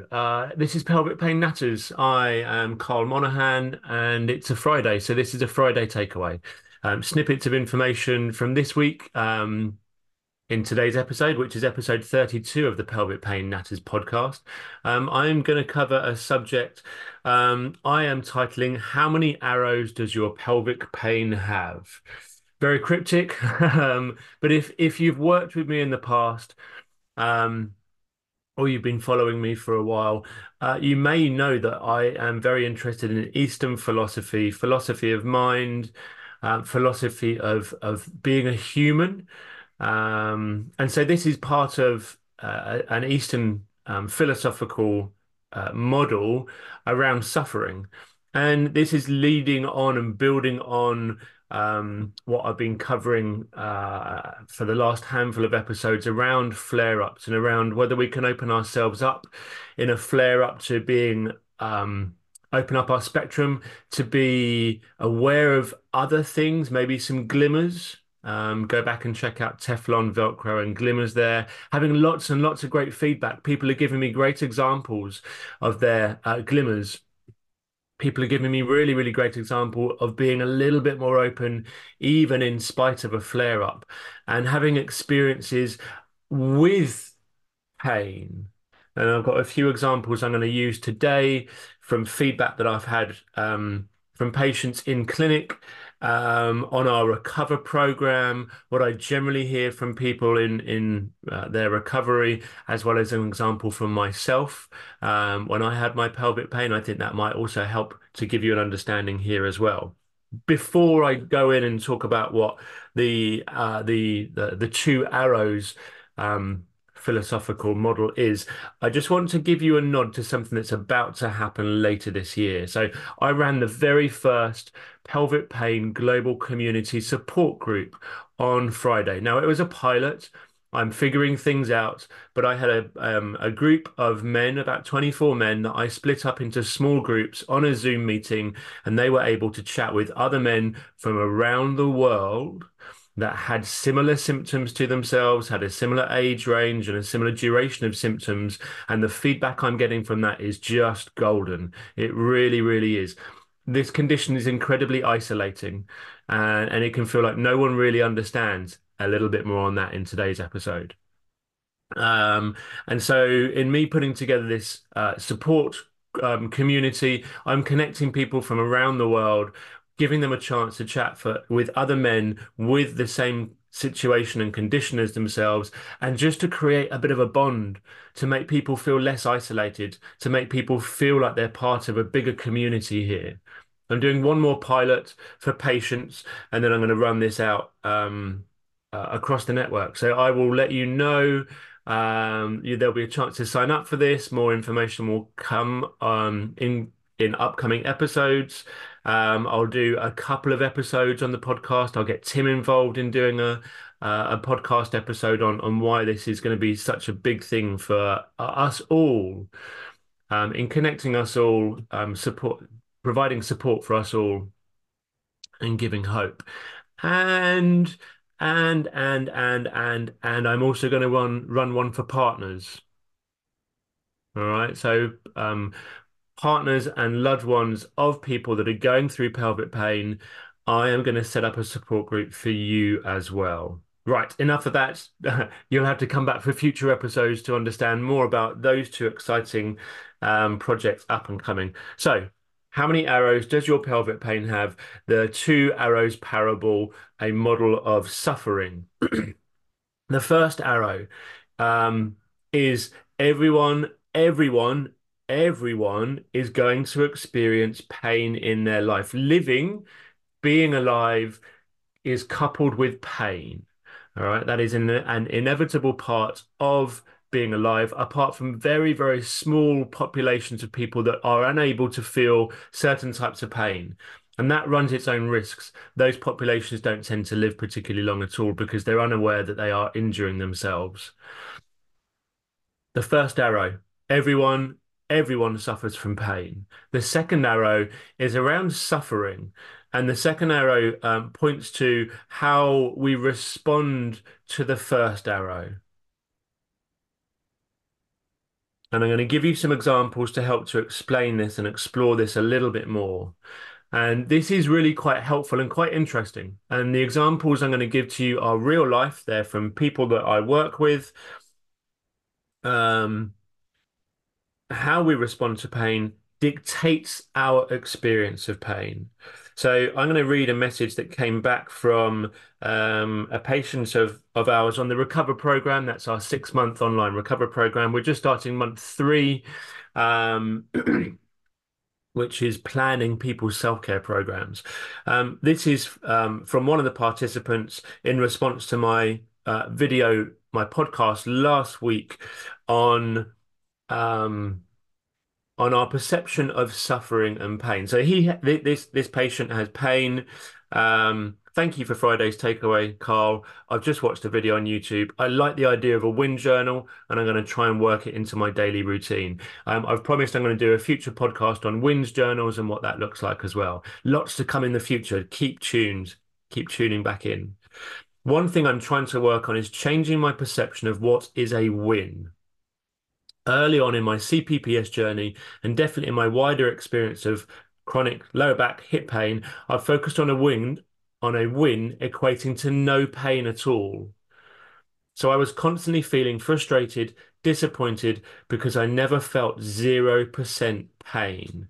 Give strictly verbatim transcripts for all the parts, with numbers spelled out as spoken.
Uh, this is Pelvic Pain Natters. I am Carl Monaghan, and it's a Friday, so this is a Friday takeaway. Um, snippets of information from this week um, in today's episode, which is episode thirty-two of the Pelvic Pain Natters podcast. Um, I'm going to cover a subject um, I am titling "How many arrows does your pelvic pain have?" Very cryptic, um, but if if you've worked with me in the past. Um, or you've been following me for a while, uh, you may know that I am very interested in Eastern philosophy, philosophy of mind, um, philosophy of of being a human. Um, and so this is part of uh, an Eastern um, philosophical uh, model around suffering. And this is leading on and building on um, what I've been covering uh, for the last handful of episodes around flare-ups and around whether we can open ourselves up in a flare-up to being um, open up our spectrum to be aware of other things, maybe some glimmers. Um, go back and check out Teflon, Velcro, and Glimmers there. Having lots and lots of great feedback. People are giving me great examples of their uh, glimmers. People are giving me really, really great example of being a little bit more open, even in spite of a flare up, and having experiences with pain. And I've got a few examples I'm going to use today from feedback that I've had um, from patients in clinic um, on our Recover program, what I generally hear from people in in uh, their recovery, as well as an example from myself um, when I had my pelvic pain. I think that might also help to give you an understanding here as well. Before I go in and talk about what the uh, the, the the two arrows um, philosophical model is, I just want to give you a nod to something that's about to happen later this year. So I ran the very first pelvic pain global community support group on Friday. Now it was a pilot. I'm figuring things out, but I had a um, a group of men, about twenty-four men, that I split up into small groups on a Zoom meeting, and they were able to chat with other men from around the world that had similar symptoms to themselves, had a similar age range and a similar duration of symptoms. And the feedback I'm getting from that is just golden. It really, really is. This condition is incredibly isolating, and, and it can feel like no one really understands. A little bit more on that in today's episode. Um, and so in me putting together this uh, support um, community, I'm connecting people from around the world, giving them a chance to chat for with other men with the same situation and condition as themselves, and just to create a bit of a bond, to make people feel less isolated, to make people feel like they're part of a bigger community here. I'm doing one more pilot for patients, and then I'm going to run this out um, uh, across the network. So I will let you know um, you, there'll be a chance to sign up for this. More information will come um, in in upcoming episodes. Um, I'll do a couple of episodes on the podcast. I'll get Tim involved in doing a uh, a podcast episode on on why this is going to be such a big thing for uh, us all, um, in connecting us all, um, support, providing support for us all, and giving hope. And and and and and and I'm also going to run run one for partners. All right. So um, partners and loved ones of people that are going through pelvic pain, I am going to set up a support group for you as well. Right, enough of that. You'll have to come back for future episodes to understand more about those two exciting um, projects up and coming. So, how many arrows does your pelvic pain have? The two arrows parable, a model of suffering. The first arrow um, is everyone, everyone, everyone is going to experience pain in their life. Living, being alive is coupled with pain. All right, that is an, an inevitable part of being alive, apart from very, very small populations of people that are unable to feel certain types of pain. And that runs its own risks. Those populations don't tend to live particularly long at all because they're unaware that they are injuring themselves. The first arrow, everyone, everyone suffers from pain. The second arrow is around suffering. And the second arrow um, points to how we respond to the first arrow. And I'm going to give you some examples to help to explain this and explore this a little bit more. And this is really quite helpful and quite interesting. And the examples I'm going to give to you are real life. They're from people that I work with. Um, how we respond to pain dictates our experience of pain. So I'm going to read a message that came back from um, a patient of, of ours on the Recover program. That's our six month online Recover program. We're just starting month three, um, which is planning people's self-care programs. Um, this is um, from one of the participants in response to my uh, video, my podcast last week on. Um, on our perception of suffering and pain. So he, this this patient has pain. Um, thank you for Friday's takeaway, Carl. I've just watched a video on YouTube. I like the idea of a wind journal, and I'm going to try and work it into my daily routine. Um, I've promised I'm going to do a future podcast on wind journals and what that looks like as well. Lots to come in the future. Keep tuned. Keep tuning back in. One thing I'm trying to work on is changing my perception of what is a win. Early on in my C P P S journey, and definitely in my wider experience of chronic lower back hip pain, I've focused on a win, on a win equating to no pain at all. So I was constantly feeling frustrated, disappointed because I never felt zero percent pain.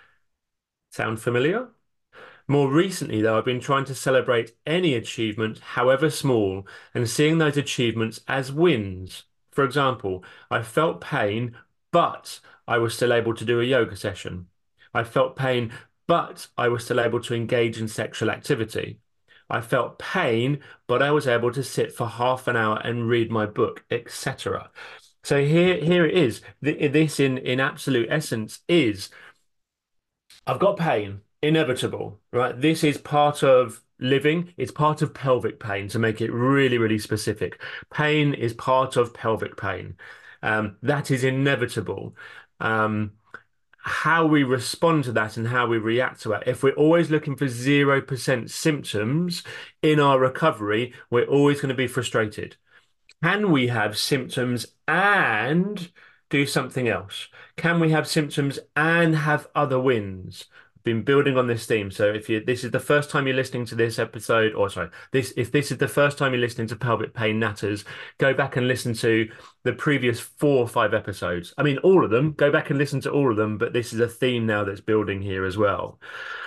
Sound familiar? More recently, though, I've been trying to celebrate any achievement, however small, and seeing those achievements as wins. For example, I felt pain, but I was still able to do a yoga session. I felt pain, but I was still able to engage in sexual activity. I felt pain, but I was able to sit for half an hour and read my book, et cetera. So here, here it is. This, in in absolute essence, is I've got pain, inevitable, right? This is part of living. It's part of pelvic pain, to make it really, really specific. Pain is part of pelvic pain. Um, that is inevitable. Um, how we respond to that and how we react to it. If we're always looking for zero percent symptoms in our recovery, we're always going to be frustrated. Can we have symptoms and do something else? Can we have symptoms and have other wins? I've been building on this theme. So if you this is the first time you're listening to this episode, or sorry, this if this is the first time you're listening to Pelvic Pain Natters, go back and listen to the previous four or five episodes. I mean, all of them. Go back and listen to all of them, but this is a theme now that's building here as well.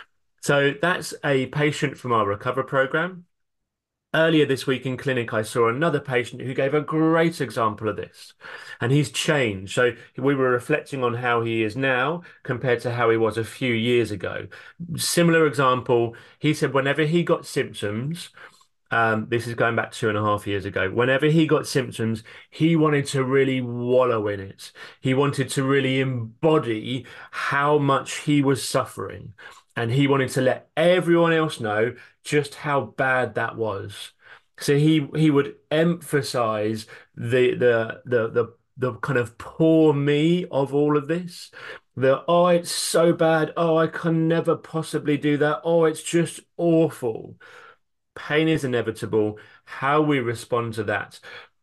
So that's a patient from our Recover program. Earlier this week in clinic, I saw another patient who gave a great example of this, and he's changed. So we were reflecting on how he is now compared to how he was a few years ago. Similar example, he said whenever he got symptoms, um, this is going back two and a half years ago. Whenever he got symptoms, he wanted to really wallow in it. He wanted to really embody how much he was suffering. And he wanted to let everyone else know just how bad that was. So he he would emphasize the the the the the kind of poor me of all of this. The, oh, it's so bad. Oh, I can never possibly do that. Oh, it's just awful. Pain is inevitable. How we respond to that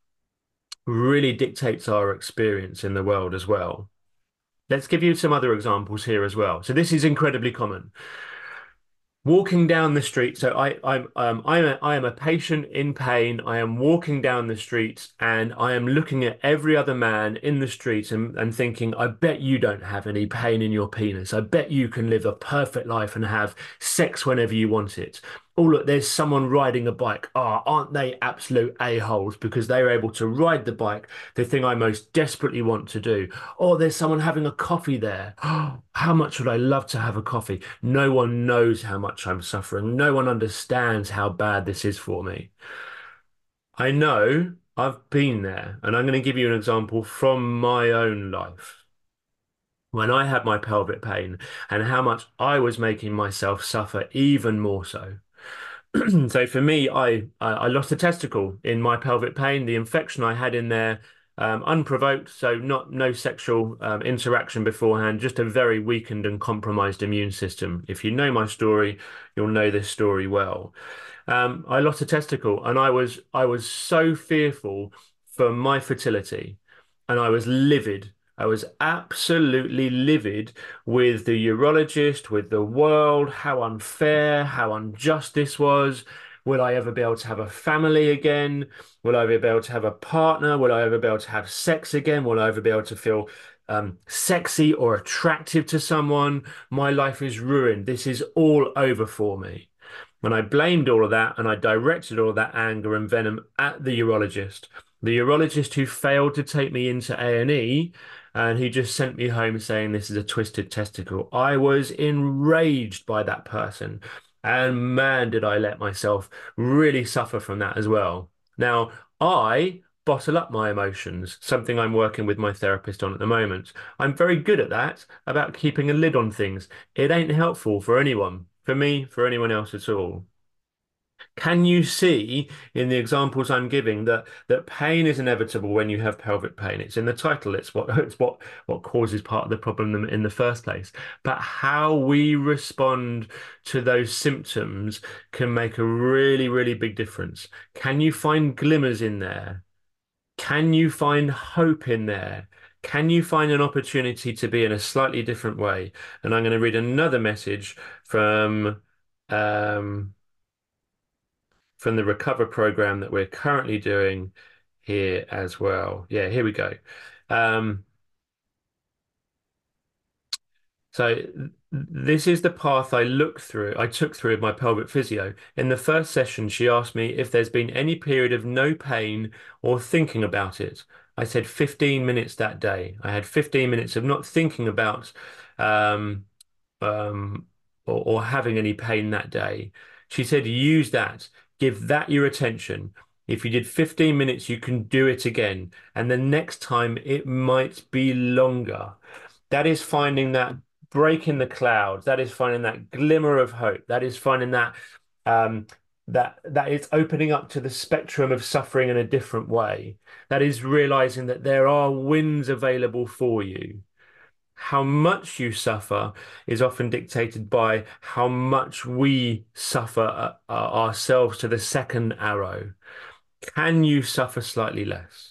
really dictates our experience in the world as well. Let's give you some other examples here as well. So this is incredibly common. Walking down the street. So I, I'm, um, I'm a, I am a patient in pain. I am walking down the street and I am looking at every other man in the street and, and thinking, I bet you don't have any pain in your penis. I bet you can live a perfect life and have sex whenever you want it. Oh, look, there's someone riding a bike. Ah, aren't they absolute a-holes because they're able to ride the bike, the thing I most desperately want to do. Or there's someone having a coffee there. Oh, how much would I love to have a coffee? No one knows how much I'm suffering. No one understands how bad this is for me. I know I've been there, and I'm going to give you an example from my own life. When I had my pelvic pain and how much I was making myself suffer even more so. So for me, I, I I lost a testicle in my pelvic pain. The infection I had in there, um, unprovoked, so not no sexual um, interaction beforehand, just a very weakened and compromised immune system. If you know my story, you'll know this story well. Um, I lost a testicle, and I was I was so fearful for my fertility, and I was livid. I was absolutely livid with the urologist, with the world, how unfair, how unjust this was. Will I ever be able to have a family again? Will I ever be able to have a partner? Will I ever be able to have sex again? Will I ever be able to feel um, sexy or attractive to someone? My life is ruined. This is all over for me. And I blamed all of that and I directed all of that anger and venom at the urologist. The urologist who failed to take me into A and E and he just sent me home saying this is a twisted testicle. I was enraged by that person. And man, did I let myself really suffer from that as well. Now, I bottle up my emotions, something I'm working with my therapist on at the moment. I'm very good at that, about keeping a lid on things. It ain't helpful for anyone, for me, for anyone else at all. Can you see in the examples I'm giving that that pain is inevitable when you have pelvic pain? It's in the title. It's what it's what what causes part of the problem in the first place. But how we respond to those symptoms can make a really, really big difference. Can you find glimmers in there? Can you find hope in there? Can you find an opportunity to be in a slightly different way? And I'm going to read another message from um, from the Recover program that we're currently doing here as well. Yeah, here we go. Um, so th- this is the path I look through, I took through with my pelvic physio. In the first session, she asked me if there's been any period of no pain or thinking about it. I said fifteen minutes that day. I had fifteen minutes of not thinking about um, um, or, or having any pain that day. She said, use that, give that your attention. If you did fifteen minutes, you can do it again. And the next time it might be longer. That is finding that break in the clouds. That is finding that glimmer of hope. That is finding that um, that that is opening up to the spectrum of suffering in a different way. That is realizing that there are wins available for you. How much you suffer is often dictated by how much we suffer uh, uh, ourselves to the second arrow. Can you suffer slightly less?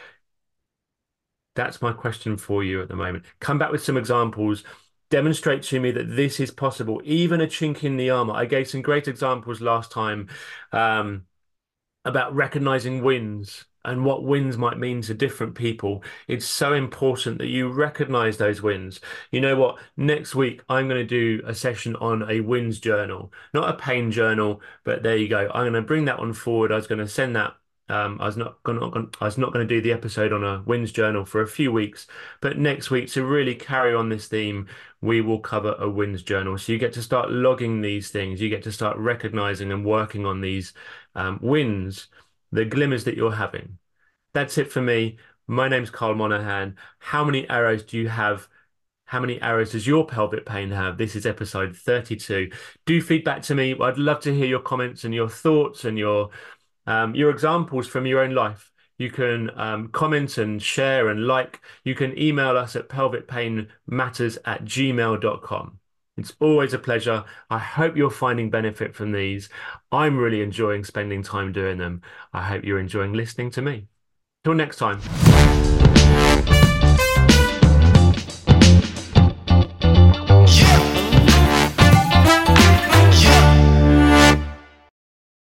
That's my question for you at the moment. Come back with some examples. Demonstrate to me that this is possible, even a chink in the armor. I gave some great examples last time. Um, about recognizing wins and what wins might mean to different people. It's so important that you recognize those wins. You know what? Next week, I'm going to do a session on a wins journal, not a pain journal, but there you go. I'm going to bring that one forward. I was going to send that. Um, I was not going to, I was not going to do the episode on a wins journal for a few weeks, but next week to really carry on this theme, we will cover a wins journal. So you get to start logging these things. You get to start recognizing and working on these um, wins, the glimmers that you're having. That's it for me. My name's Carl Monahan. How many arrows do you have? How many arrows does your pelvic pain have? This is episode thirty-two. Do feedback to me. I'd love to hear your comments and your thoughts and your um, your examples from your own life. You can um, comment and share and like. You can email us at pelvic pain matters at gmail dot com. It's always a pleasure. I hope you're finding benefit from these. I'm really enjoying spending time doing them. I hope you're enjoying listening to me. Till next time.